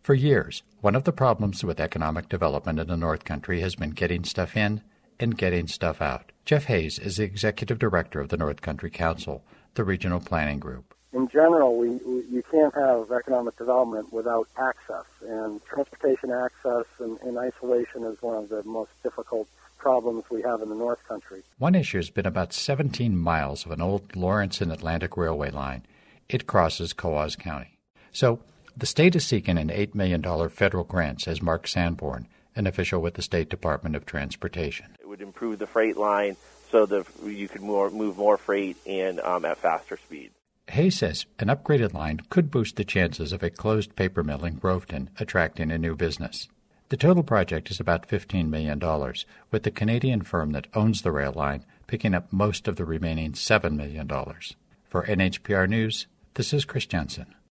For years, one of the problems with economic development in the North Country has been getting stuff in and getting stuff out. Jeff Hayes is the executive director of the North Country Council, the regional planning group. In general, you can't have economic development without access, and transportation access and isolation is one of the most difficult problems we have in the North Country. One issue has been about 17 miles of an old Lawrence and Atlantic Railway line. It crosses Coos County. So the state is seeking an $8 million federal grant, says Mark Sanborn, an official with the State Department of Transportation. It would improve the freight line so that you could move more freight and at faster speed. Hayes says an upgraded line could boost the chances of a closed paper mill in Groveton attracting a new business. The total project is about $15 million, with the Canadian firm that owns the rail line picking up most of the remaining $7 million. For NHPR News, this is Chris Jensen.